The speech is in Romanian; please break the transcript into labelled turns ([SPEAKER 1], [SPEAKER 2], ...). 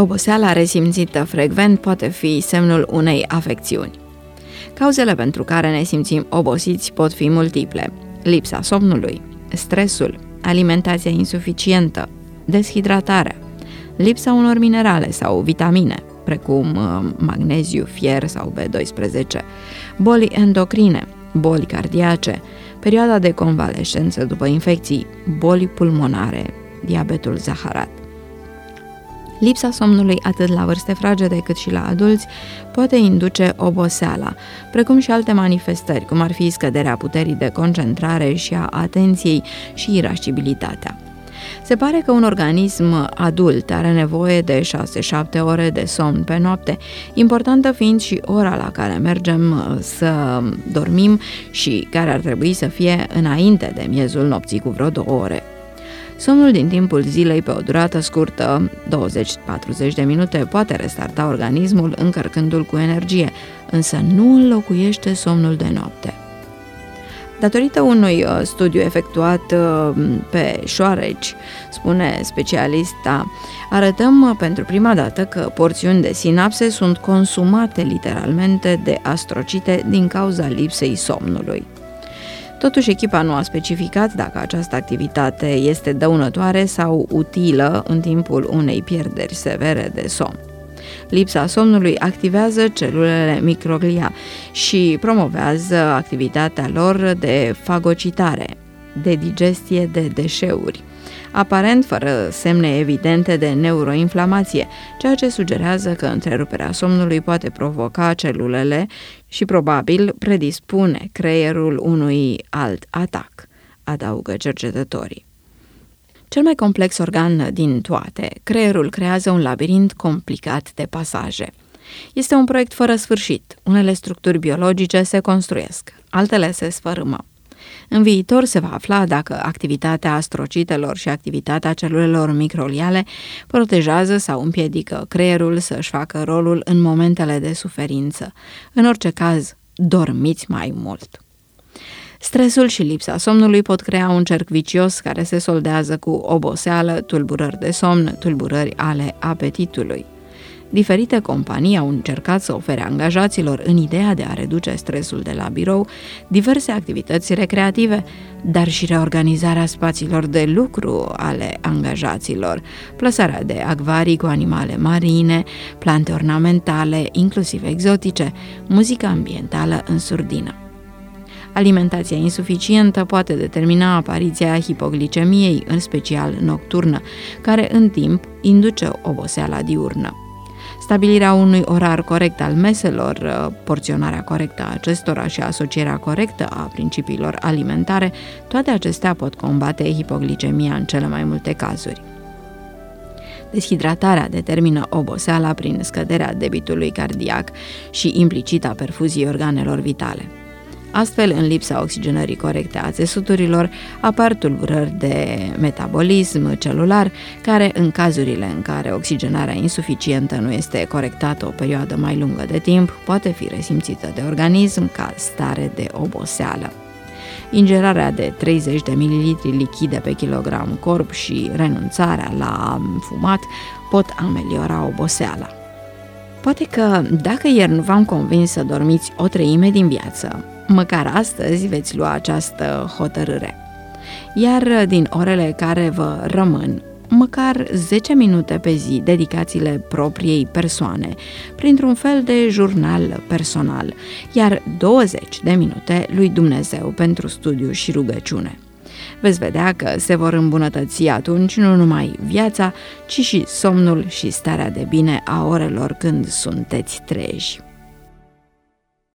[SPEAKER 1] Oboseala resimțită frecvent poate fi semnul unei afecțiuni. Cauzele pentru care ne simțim obosiți pot fi multiple: lipsa somnului, stresul, alimentația insuficientă, deshidratarea, lipsa unor minerale sau vitamine, precum magneziu, fier sau B12, boli endocrine, boli cardiace, perioada de convalescență după infecții, boli pulmonare, diabetul zaharat. Lipsa somnului atât la vârste fragede cât și la adulți poate induce oboseala, precum și alte manifestări, cum ar fi scăderea puterii de concentrare și a atenției și irascibilitatea. Se pare că un organism adult are nevoie de 6-7 ore de somn pe noapte, importantă fiind și ora la care mergem să dormim și care ar trebui să fie înainte de miezul nopții cu vreo 2 ore. Somnul din timpul zilei pe o durată scurtă, 20-40 de minute, poate restarta organismul încărcându-l cu energie, însă nu înlocuiește somnul de noapte. Datorită unui studiu efectuat pe șoareci, spune specialista, arătăm pentru prima dată că porțiuni de sinapse sunt consumate literalmente de astrocite din cauza lipsei somnului. Totuși, echipa nu a specificat dacă această activitate este dăunătoare sau utilă în timpul unei pierderi severe de somn. Lipsa somnului activează celulele microglia și promovează activitatea lor de fagocitare, de digestie de deșeuri, aparent fără semne evidente de neuroinflamație, ceea ce sugerează că întreruperea somnului poate provoca celulele și probabil predispune creierul unui alt atac, adaugă cercetătorii. Cel mai complex organ din toate, creierul creează un labirint complicat de pasaje. Este un proiect fără sfârșit. Unele structuri biologice se construiesc, altele se sfărâmă. În viitor se va afla dacă activitatea astrocitelor și activitatea celulelor microgliale protejează sau împiedică creierul să-și facă rolul în momentele de suferință. În orice caz, dormiți mai mult. Stresul și lipsa somnului pot crea un cerc vicios care se soldează cu oboseală, tulburări de somn, tulburări ale apetitului. Diferite companii au încercat să ofere angajaților, în ideea de a reduce stresul de la birou, diverse activități recreative, dar și reorganizarea spațiilor de lucru ale angajaților, plasarea de acvarii cu animale marine, plante ornamentale, inclusiv exotice, muzică ambientală în surdină. Alimentația insuficientă poate determina apariția hipoglicemiei, în special nocturnă, care în timp induce oboseala diurnă. Stabilirea unui orar corect al meselor, porționarea corectă a acestora și asocierea corectă a principiilor alimentare, toate acestea pot combate hipoglicemia în cele mai multe cazuri. Deshidratarea determină oboseala prin scăderea debitului cardiac și implicit a perfuziei organelor vitale. Astfel, în lipsa oxigenării corecte a țesuturilor, apar tulburări de metabolism celular, care, în cazurile în care oxigenarea insuficientă nu este corectată o perioadă mai lungă de timp, poate fi resimțită de organism ca stare de oboseală. Ingerarea de 30 de ml lichide pe kilogram corp și renunțarea la fumat pot ameliora oboseala. Poate că, dacă ieri nu v-am convins să dormiți o treime din viață, măcar astăzi veți lua această hotărâre. Iar din orele care vă rămân, măcar 10 minute pe zi dedicați-le propriei persoane, printr-un fel de jurnal personal, iar 20 de minute lui Dumnezeu pentru studiu și rugăciune. Veți vedea că se vor îmbunătăți atunci nu numai viața, ci și somnul și starea de bine a orelor când sunteți treji.